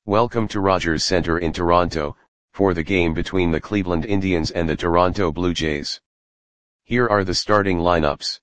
Welcome to Rogers Centre in Toronto, for the game between the Cleveland Indians and the Toronto Blue Jays. Here are the starting lineups.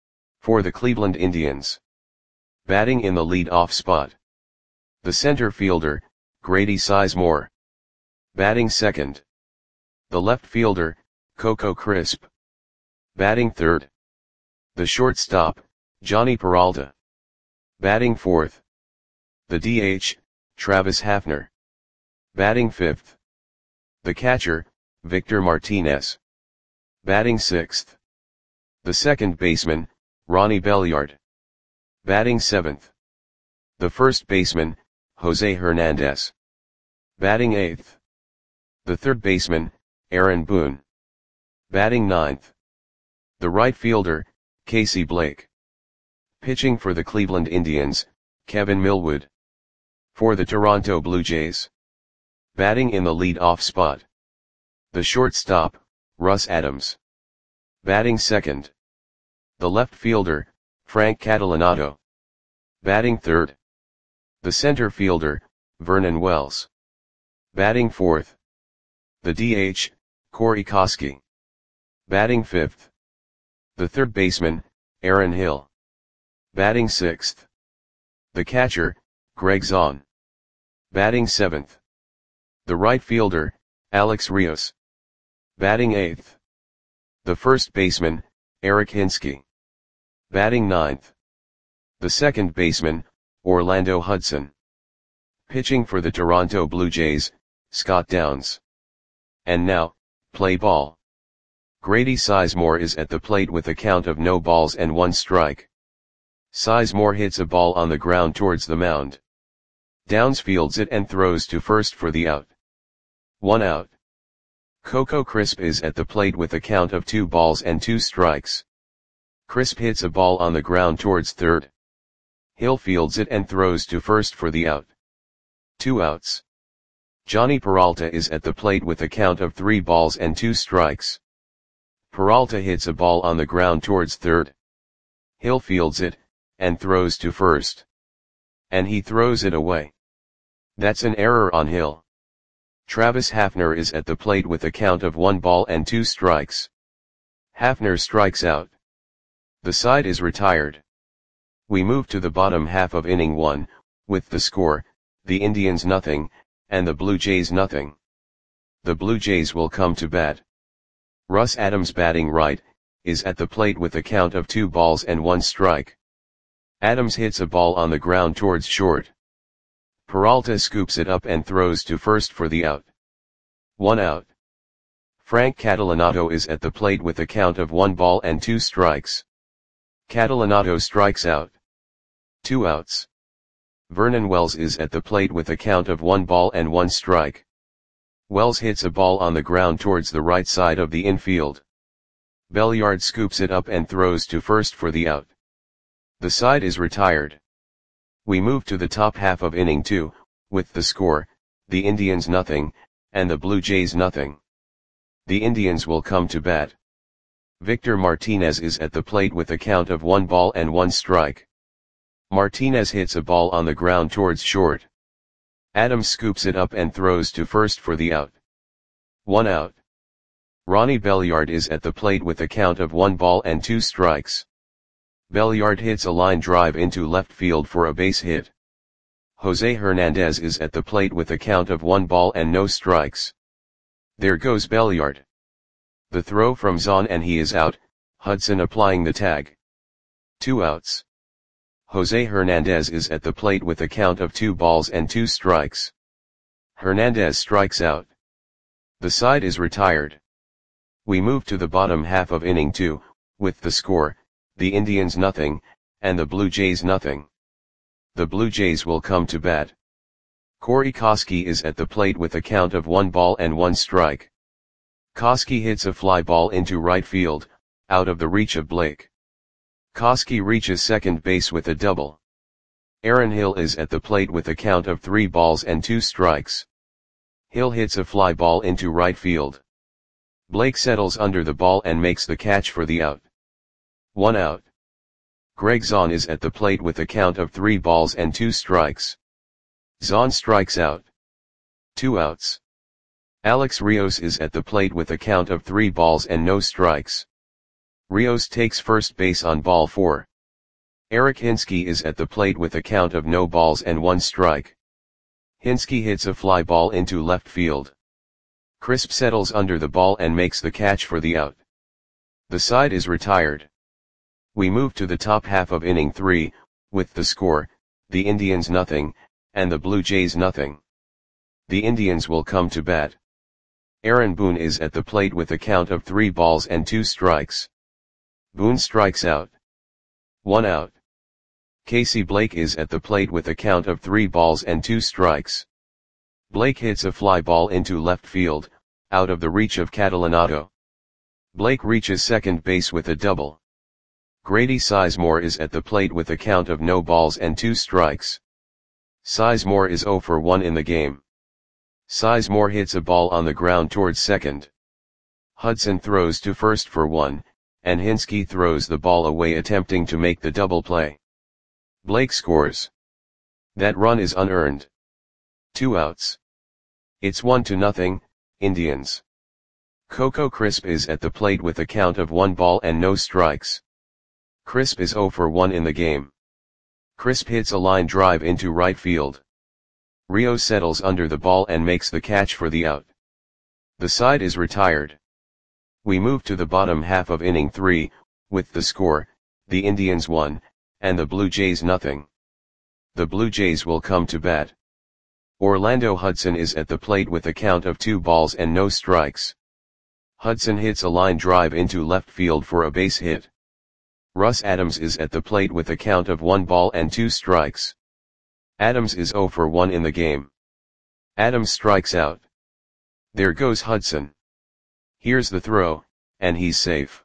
For the Cleveland Indians. Batting in the lead-off spot. The center fielder, Grady Sizemore. Batting second. The left fielder, Coco Crisp. Batting third. The shortstop, Jhonny Peralta. Batting fourth. The DH, Travis Hafner. Batting fifth. The catcher, Victor Martinez. Batting sixth. The second baseman, Ronnie Belliard. Batting seventh. The first baseman, Jose Hernandez. Batting eighth. The third baseman, Aaron Boone. Batting ninth. The right fielder, Casey Blake. Pitching for the Cleveland Indians, Kevin Millwood. For the Toronto Blue Jays. Batting in the lead-off spot. The shortstop, Russ Adams. Batting second. The left fielder, Frank Catalanotto. Batting third. The center fielder, Vernon Wells. Batting fourth. The DH, Corey Koskie. Batting fifth. The third baseman, Aaron Hill. Batting sixth. The catcher, Greg Zahn. Batting seventh. The right fielder, Alex Rios. Batting eighth. The first baseman, Eric Hinske. Batting ninth. The second baseman, Orlando Hudson. Pitching for the Toronto Blue Jays, Scott Downs. And now, play ball. Grady Sizemore is at the plate with a count of no balls and 1 strike. Sizemore hits a ball on the ground towards the mound. Downs fields it and throws to first for the out. 1 out. Coco Crisp is at the plate with a count of 2 balls and 2 strikes. Crisp hits a ball on the ground towards third. Hill fields it and throws to first for the out. 2 outs. Jhonny Peralta is at the plate with a count of 3 balls and 2 strikes. Peralta hits a ball on the ground towards third. Hill fields it, and throws to first. And he throws it away. That's an error on Hill. Travis Hafner is at the plate with a count of 1 ball and 2 strikes. Hafner strikes out. The side is retired. We move to the bottom half of inning 1, with the score, the Indians nothing, and the Blue Jays nothing. The Blue Jays will come to bat. Russ Adams batting right, is at the plate with a count of 2 balls and 1 strike. Adams hits a ball on the ground towards short. Peralta scoops it up and throws to first for the out. 1 out. Frank Catalanotto is at the plate with a count of 1 ball and 2 strikes. Catalanotto strikes out. 2 outs. Vernon Wells is at the plate with a count of 1 ball and 1 strike. Wells hits a ball on the ground towards the right side of the infield. Belliard scoops it up and throws to first for the out. The side is retired. We move to the top half of inning 2, with the score, the Indians nothing, and the Blue Jays nothing. The Indians will come to bat. Victor Martinez is at the plate with a count of 1 ball and 1 strike. Martinez hits a ball on the ground towards short. Adams scoops it up and throws to first for the out. 1 out. Ronnie Belliard is at the plate with a count of 1 ball and 2 strikes. Belliard hits a line drive into left field for a base hit. Jose Hernandez is at the plate with a count of 1 ball and no strikes. There goes Belliard. The throw from Zahn and he is out, Hudson applying the tag. 2 outs. Jose Hernandez is at the plate with a count of 2 balls and 2 strikes. Hernandez strikes out. The side is retired. We move to the bottom half of inning 2, with the score, the Indians nothing, and the Blue Jays nothing. The Blue Jays will come to bat. Corey Koskie is at the plate with a count of 1 ball and 1 strike. Koskie hits a fly ball into right field, out of the reach of Blake. Koskie reaches second base with a double. Aaron Hill is at the plate with a count of 3 balls and 2 strikes. Hill hits a fly ball into right field. Blake settles under the ball and makes the catch for the out. 1 out. Greg Zahn is at the plate with a count of 3 balls and 2 strikes. Zon strikes out. 2 outs. Alex Rios is at the plate with a count of 3 balls and no strikes. Rios takes first base on ball 4. Eric Hinske is at the plate with a count of no balls and 1 strike. Hinske hits a fly ball into left field. Crisp settles under the ball and makes the catch for the out. The side is retired. We move to the top half of inning 3, with the score, the Indians nothing, and the Blue Jays nothing. The Indians will come to bat. Aaron Boone is at the plate with a count of 3 balls and 2 strikes. Boone strikes out. 1 out. Casey Blake is at the plate with a count of 3 balls and 2 strikes. Blake hits a fly ball into left field, out of the reach of Catalinato. Blake reaches second base with a double. Grady Sizemore is at the plate with a count of no balls and 2 strikes. Sizemore is 0 for 1 in the game. Sizemore hits a ball on the ground towards second. Hudson throws to first for 1, and Hinske throws the ball away attempting to make the double play. Blake scores. That run is unearned. 2 outs. It's 1-0, Indians. Coco Crisp is at the plate with a count of 1 ball and no strikes. Crisp is 0 for 1 in the game. Crisp hits a line drive into right field. Rios settles under the ball and makes the catch for the out. The side is retired. We move to the bottom half of inning 3, with the score, the Indians 1, and the Blue Jays nothing. The Blue Jays will come to bat. Orlando Hudson is at the plate with a count of 2 balls and no strikes. Hudson hits a line drive into left field for a base hit. Russ Adams is at the plate with a count of 1 ball and 2 strikes. Adams is 0 for 1 in the game. Adams strikes out. There goes Hudson. Here's the throw, and he's safe.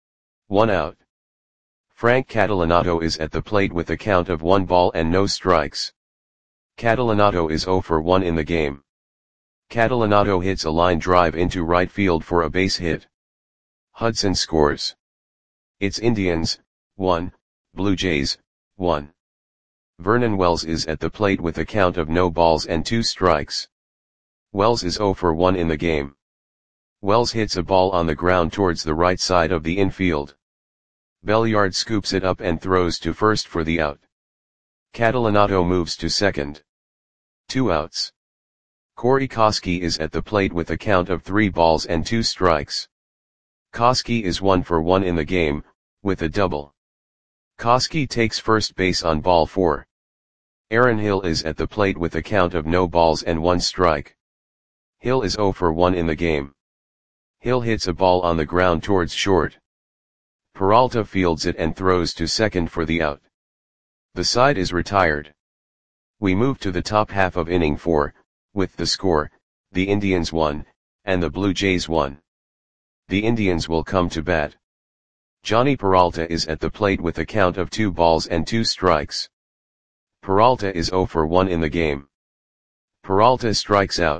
1 out. Frank Catalinato is at the plate with a count of 1 ball and no strikes. Catalinato is 0 for 1 in the game. Catalinato hits a line drive into right field for a base hit. Hudson scores. It's Indians, 1, Blue Jays, 1. Vernon Wells is at the plate with a count of no balls and 2 strikes. Wells is 0 for 1 in the game. Wells hits a ball on the ground towards the right side of the infield. Belliard scoops it up and throws to first for the out. Catalinato moves to second. 2 outs. Corey Koskie is at the plate with a count of 3 balls and 2 strikes. Koskie is 1 for 1 in the game, with a double. Koskie takes first base on ball 4. Aaron Hill is at the plate with a count of no balls and 1 strike. Hill is 0 for 1 in the game. Hill hits a ball on the ground towards short. Peralta fields it and throws to second for the out. The side is retired. We move to the top half of inning 4, with the score, the Indians 1, and the Blue Jays 1. The Indians will come to bat. Johnny Peralta is at the plate with a count of 2 balls and 2 strikes. Peralta is 0 for 1 in the game. Peralta strikes out.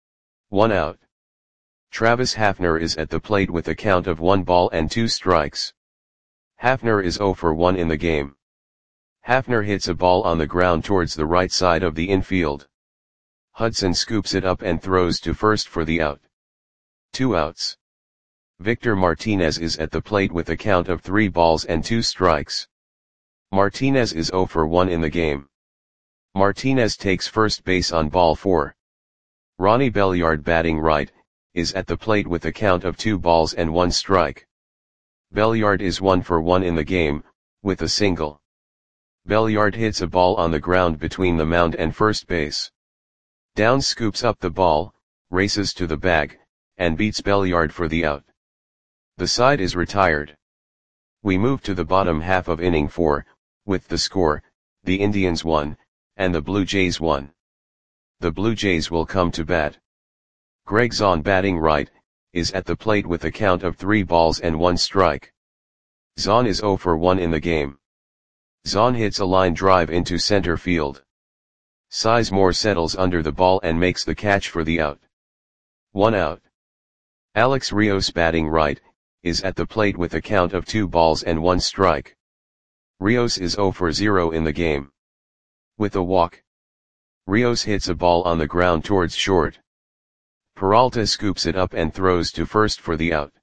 1 out. Travis Hafner is at the plate with a count of 1 ball and 2 strikes. Hafner is 0 for 1 in the game. Hafner hits a ball on the ground towards the right side of the infield. Hudson scoops it up and throws to first for the out. 2 outs. Victor Martinez is at the plate with a count of 3 balls and 2 strikes. Martinez is 0 for 1 in the game. Martinez takes first base on ball 4. Ronnie Belliard, batting right, is at the plate with a count of 2 balls and 1 strike. Belliard is 1 for 1 in the game, with a single. Belliard hits a ball on the ground between the mound and first base. Downs scoops up the ball, races to the bag, and beats Belliard for the out. The side is retired. We move to the bottom half of inning 4, with the score, the Indians 1, and the Blue Jays 1. The Blue Jays will come to bat. Greg Zahn, batting right, is at the plate with a count of 3 balls and 1 strike. Zahn is 0 for 1 in the game. Zahn hits a line drive into center field. Sizemore settles under the ball and makes the catch for the out. 1 out. Alex Rios, batting right, is at the plate with a count of 2 balls and 1 strike. Rios is 0 for 0 in the game. With a walk. Rios hits a ball on the ground towards short. Peralta scoops it up and throws to first for the out.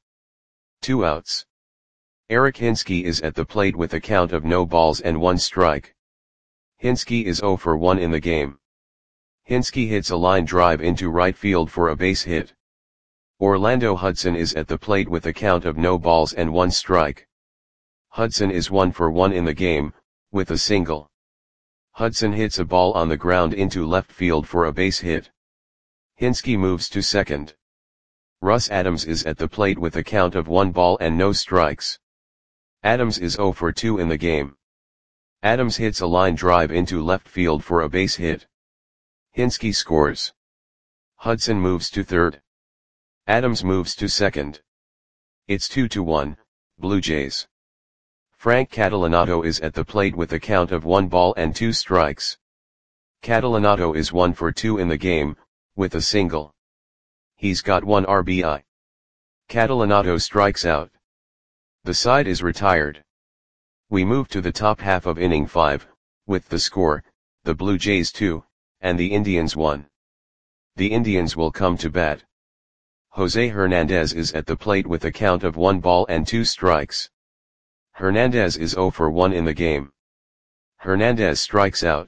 2 outs. Eric Hinske is at the plate with a count of no balls and 1 strike. Hinske is 0 for 1 in the game. Hinske hits a line drive into right field for a base hit. Orlando Hudson is at the plate with a count of no balls and 1 strike. Hudson is 1 for 1 in the game, with a single. Hudson hits a ball on the ground into left field for a base hit. Hinske moves to second. Russ Adams is at the plate with a count of 1 ball and no strikes. Adams is 0 for 2 in the game. Adams hits a line drive into left field for a base hit. Hinske scores. Hudson moves to third. Adams moves to second. It's 2-1, Blue Jays. Frank Catalanato is at the plate with a count of 1 ball and 2 strikes. Catalanato is 1 for 2 in the game, with a single. He's got 1 RBI. Catalanato strikes out. The side is retired. We move to the top half of inning 5, with the score, the Blue Jays 2, and the Indians 1. The Indians will come to bat. Jose Hernandez is at the plate with a count of 1 ball and 2 strikes. Hernandez is 0 for 1 in the game. Hernandez strikes out.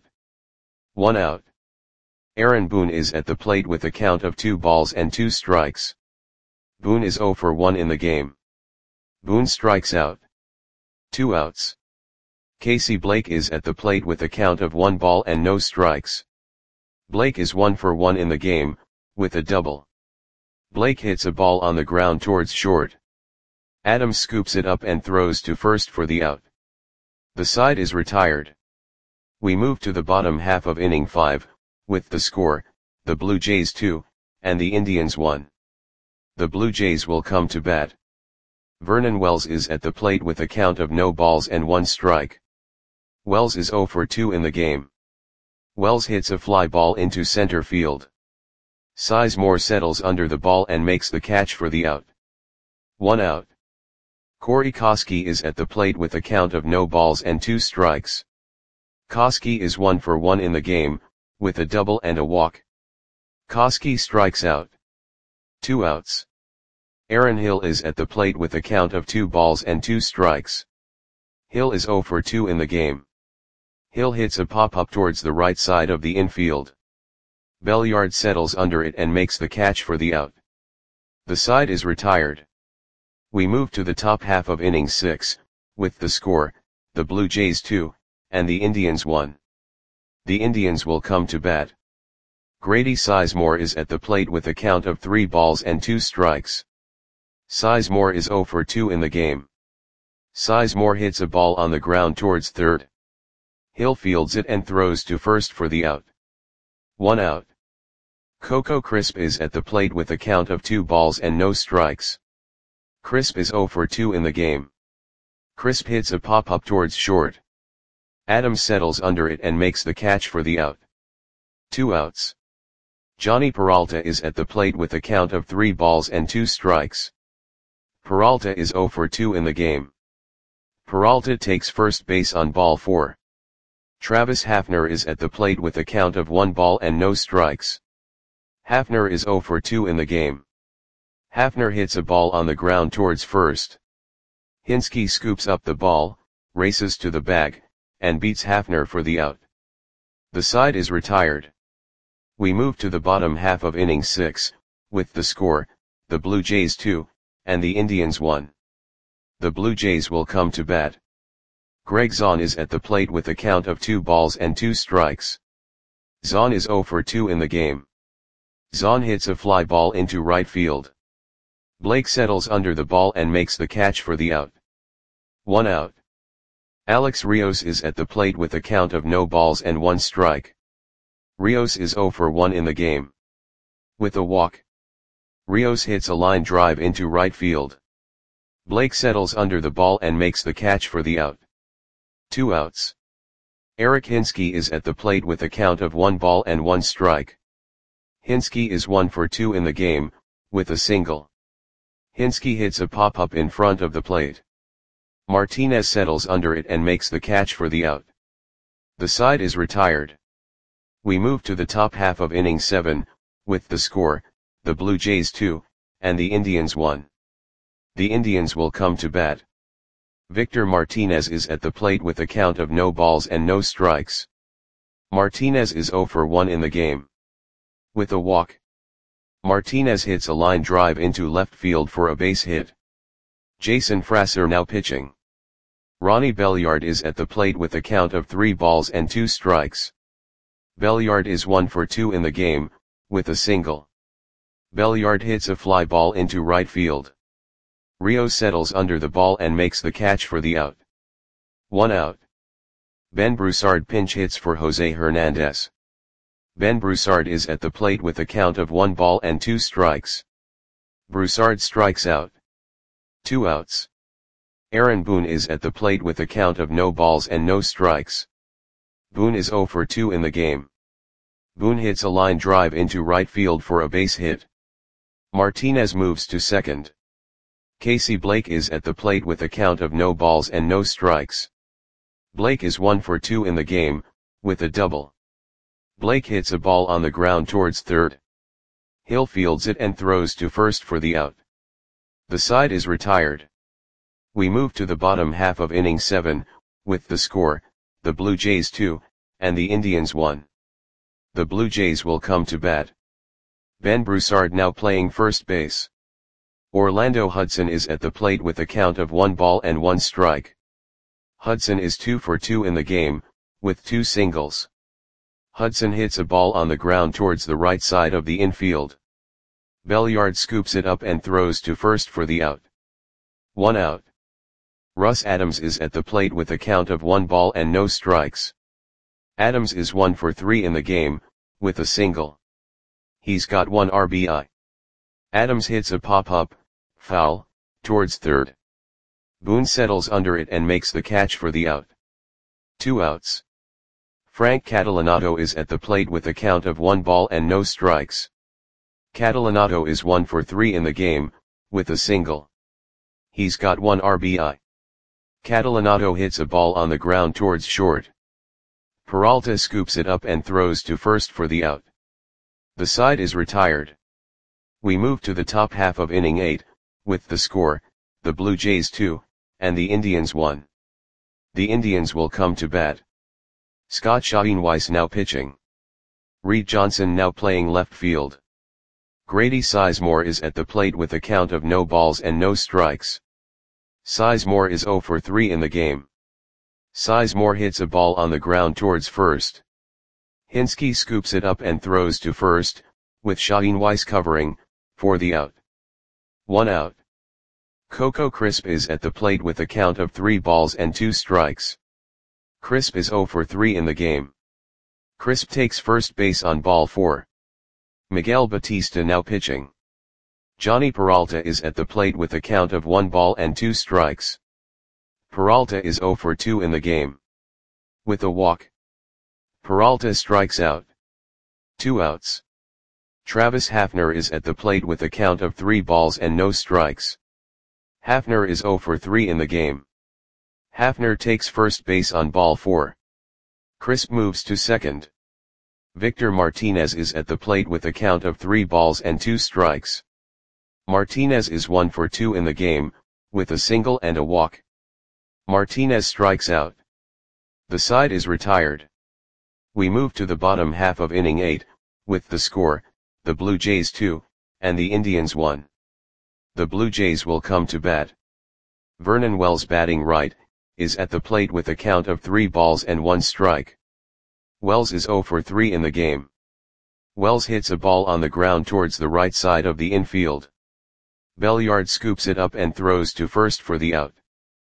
1 out. Aaron Boone is at the plate with a count of 2 balls and 2 strikes. Boone is 0 for 1 in the game. Boone strikes out. 2 outs. Casey Blake is at the plate with a count of 1 ball and no strikes. Blake is 1 for 1 in the game, with a double. Blake hits a ball on the ground towards short. Adams scoops it up and throws to first for the out. The side is retired. We move to the bottom half of inning 5, with the score, the Blue Jays 2, and the Indians 1. The Blue Jays will come to bat. Vernon Wells is at the plate with a count of no balls and 1 strike. Wells is 0 for 2 in the game. Wells hits a fly ball into center field. Sizemore settles under the ball and makes the catch for the out. 1 out. Corey Koskie is at the plate with a count of no balls and 2 strikes. Koskie is 1 for 1 in the game, with a double and a walk. Koskie strikes out. 2 outs. Aaron Hill is at the plate with a count of 2 balls and 2 strikes. Hill is 0 for 2 in the game. Hill hits a pop-up towards the right side of the infield. Belliard settles under it and makes the catch for the out. The side is retired. We move to the top half of inning 6, with the score, the Blue Jays 2, and the Indians 1. The Indians will come to bat. Grady Sizemore is at the plate with a count of 3 balls and 2 strikes. Sizemore is 0 for 2 in the game. Sizemore hits a ball on the ground towards third. Hill fields it and throws to first for the out. 1 out. Coco Crisp is at the plate with a count of 2 balls and no strikes. Crisp is 0 for 2 in the game. Crisp hits a pop-up towards short. Adams settles under it and makes the catch for the out. 2 outs. Johnny Peralta is at the plate with a count of 3 balls and 2 strikes. Peralta is 0 for 2 in the game. Peralta takes first base on ball 4. Travis Hafner is at the plate with a count of 1 ball and no strikes. Hafner is 0 for 2 in the game. Hafner hits a ball on the ground towards first. Hinske scoops up the ball, races to the bag, and beats Hafner for the out. The side is retired. We move to the bottom half of inning 6, with the score, the Blue Jays 2, and the Indians 1. The Blue Jays will come to bat. Greg Zahn is at the plate with a count of 2 balls and 2 strikes. Zahn is 0 for 2 in the game. Zahn hits a fly ball into right field. Blake settles under the ball and makes the catch for the out. 1 out. Alex Rios is at the plate with a count of no balls and 1 strike. Rios is 0 for 1 in the game. With a walk. Rios hits a line drive into right field. Blake settles under the ball and makes the catch for the out. 2 outs. Eric Hinske is at the plate with a count of 1 ball and 1 strike. Hinske is 1 for 2 in the game, with a single. Hinske hits a pop-up in front of the plate. Martinez settles under it and makes the catch for the out. The side is retired. We move to the top half of inning 7, with the score, the Blue Jays 2, and the Indians 1. The Indians will come to bat. Victor Martinez is at the plate with a count of no balls and no strikes. Martinez is 0 for 1 in the game. With a walk, Martinez hits a line drive into left field for a base hit. Jason Frasser now pitching. Ronnie Belliard is at the plate with a count of 3 balls and 2 strikes. Belliard is 1 for 2 in the game, with a single. Belliard hits a fly ball into right field. Rio settles under the ball and makes the catch for the out. 1 out. Ben Broussard pinch hits for Jose Hernandez. Ben Broussard is at the plate with a count of 1 ball and 2 strikes. Broussard strikes out. 2 outs. Aaron Boone is at the plate with a count of no balls and no strikes. Boone is 0 for 2 in the game. Boone hits a line drive into right field for a base hit. Martinez moves to second. Casey Blake is at the plate with a count of no balls and no strikes. Blake is 1 for 2 in the game, with a double. Blake hits a ball on the ground towards third. Hill fields it and throws to first for the out. The side is retired. We move to the bottom half of inning 7, with the score, the Blue Jays 2, and the Indians 1. The Blue Jays will come to bat. Ben Broussard now playing first base. Orlando Hudson is at the plate with a count of 1 ball and 1 strike. Hudson is 2 for 2 in the game, with 2 singles. Hudson hits a ball on the ground towards the right side of the infield. Belliard scoops it up and throws to first for the out. 1 out. Russ Adams is at the plate with a count of 1 ball and no strikes. Adams is 1 for 3 in the game, with a single. He's got 1 RBI. Adams hits a pop-up, foul, towards third. Boone settles under it and makes the catch for the out. 2 outs. Frank Catalanotto is at the plate with a count of 1 ball and no strikes. Catalanotto is 1 for 3 in the game, with a single. He's got 1 RBI. Catalanotto hits a ball on the ground towards short. Peralta scoops it up and throws to first for the out. The side is retired. We move to the top half of inning 8, with the score, the Blue Jays 2, and the Indians 1. The Indians will come to bat. Scott Schoenweiss now pitching. Reed Johnson now playing left field. Grady Sizemore is at the plate with a count of no balls and no strikes. Sizemore is 0 for 3 in the game. Sizemore hits a ball on the ground towards first. Hinske scoops it up and throws to first, with Schoenweiss covering, for the out. 1 out. Coco Crisp is at the plate with a count of 3 balls and 2 strikes. Crisp is 0 for 3 in the game. Crisp takes first base on ball 4. Miguel Batista now pitching. Johnny Peralta is at the plate with a count of 1 ball and 2 strikes. Peralta is 0 for 2 in the game. With a walk, Peralta strikes out. 2 outs. Travis Hafner is at the plate with a count of 3 balls and no strikes. Hafner is 0 for 3 in the game. Hafner takes first base on ball 4. Crisp moves to second. Victor Martinez is at the plate with a count of 3 balls and 2 strikes. Martinez is 1 for 2 in the game, with a single and a walk. Martinez strikes out. The side is retired. We move to the bottom half of inning 8, with the score, the Blue Jays 2, and the Indians 1. The Blue Jays will come to bat. Vernon Wells batting right, is at the plate with a count of 3 balls and 1 strike. Wells is 0 for 3 in the game. Wells hits a ball on the ground towards the right side of the infield. Belliard scoops it up and throws to first for the out.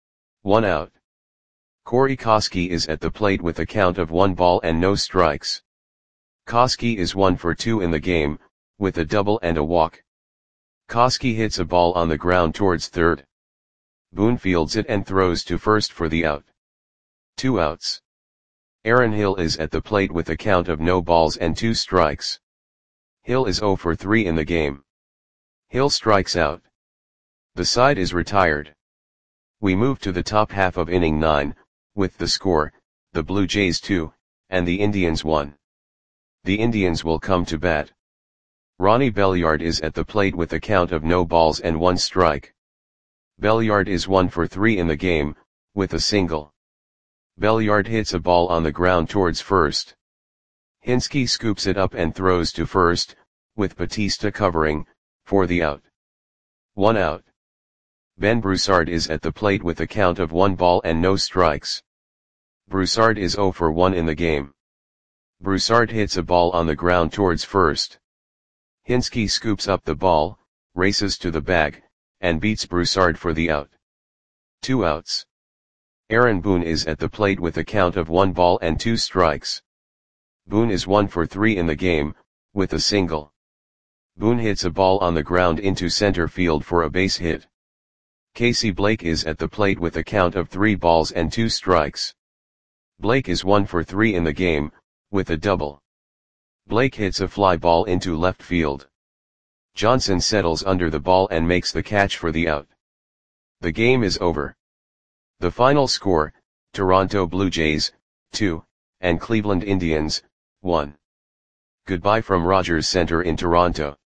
1 out. Corey Koskie is at the plate with a count of 1 ball and no strikes. Koskie is 1 for 2 in the game, with a double and a walk. Koskie hits a ball on the ground towards third. Boone fields it and throws to first for the out. 2 outs. Aaron Hill is at the plate with a count of no balls and 2 strikes. Hill is 0 for 3 in the game. Hill strikes out. The side is retired. We move to the top half of inning 9, with the score, the Blue Jays 2, and the Indians 1. The Indians will come to bat. Ronnie Belliard is at the plate with a count of no balls and 1 strike. Belliard is 1 for 3 in the game, with a single. Belliard hits a ball on the ground towards first. Hinske scoops it up and throws to first, with Batista covering, for the out. 1 out. Ben Broussard is at the plate with a count of 1 ball and no strikes. Broussard is 0 for 1 in the game. Broussard hits a ball on the ground towards first. Hinske scoops up the ball, races to the bag, and beats Broussard for the out. 2 outs. Aaron Boone is at the plate with a count of 1 ball and 2 strikes. Boone is 1 for 3 in the game, with a single. Boone hits a ball on the ground into center field for a base hit. Casey Blake is at the plate with a count of 3 balls and 2 strikes. Blake is 1 for 3 in the game, with a double. Blake hits a fly ball into left field. Johnson settles under the ball and makes the catch for the out. The game is over. The final score, Toronto Blue Jays, 2, and Cleveland Indians, 1. Goodbye from Rogers Center in Toronto.